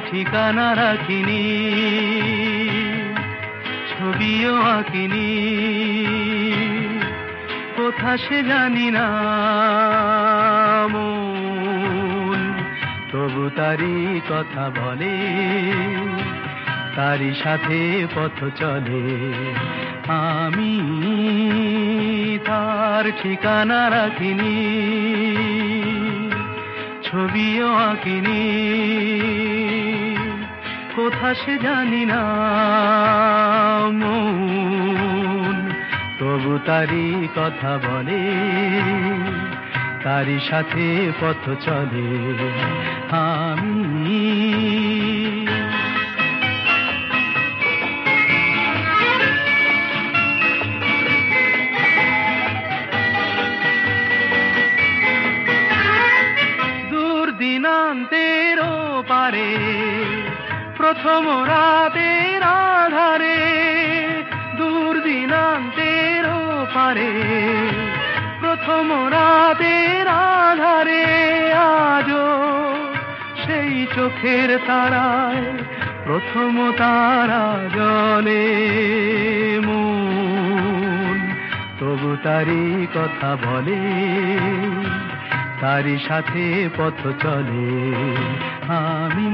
ঠিকানা রাখিনি, ছবিও আঁকিনি, কোথা সে জানি না মন, তবু তারি কথা বলে, তারি সাথে পথ চলে। আমি তার ঠিকানা রাখিনি, ছবিও আঁকিনি, কোথা সে জানি না মন, তবু তারি কথা বলে, তারি সাথে পথ চলে। আমি দিনান্তের পারে, প্রথম রাতের আধারে, দূর দিনান্তের পারে, প্রথম রাতের আধারে, আজও সেই চোখের তারায় প্রথম তারা জ্বলে মন, তবু তারি কথা বলে, তারি সাথে পথ চলে। আমি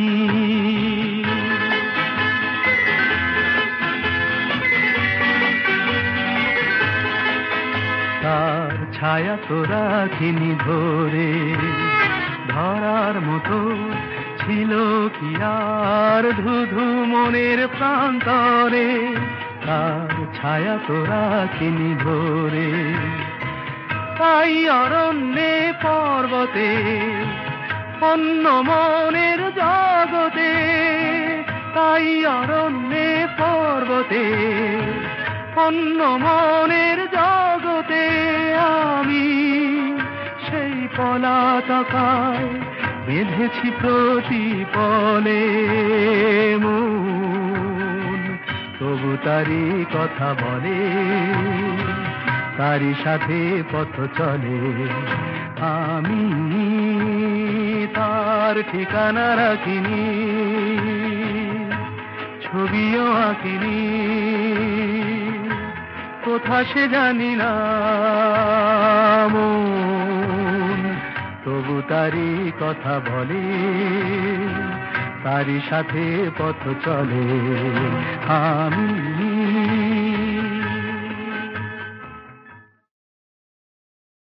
তার ছায়া তো রাখিনি ধরে, ধরার মতো ছিল কি আর ধুধু মনের প্রান্তরে, তার ছায়া তো রাখিনি ধরে, তাই অরণ্যে পর্বতে, অন্য মনের জগতে, তাই অরণ্যে পর্বতে, অন্য মনের জগতে, আমি সেই পলাতকায় বেঁধেছি প্রতিপলে মন, তবু তারি কথা বলে, তারি সাথে পথ চলে। আমি তার ঠিকানা রাখিনি, ছবিও আঁকিনি, কোথা সে জানি না মন, তবু তারি কথা বলে, তারি সাথে পথ চলে। আমি